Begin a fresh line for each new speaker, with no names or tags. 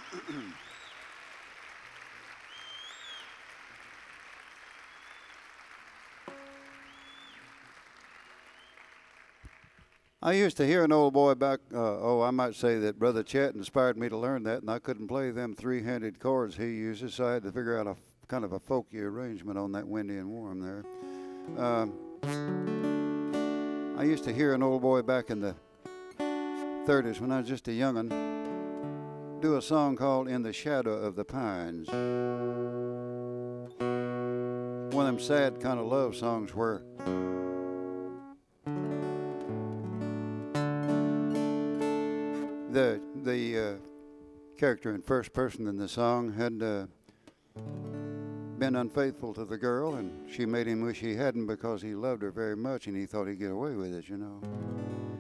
I used to hear an old boy back, I might say that Brother Chet inspired me to learn that, and I couldn't play them three-handed chords he uses, so I had to figure out a kind of a folky arrangement on that Windy and Warm there. Uh, I used to hear an old boy back in the 30s when I was just a young'un do a song called In the Shadow of the Pines. One of them sad kind of love songs where the character in first person in the song had been unfaithful to the girl, and she made him wish he hadn't because he loved her very much and he thought he'd get away with it, you know.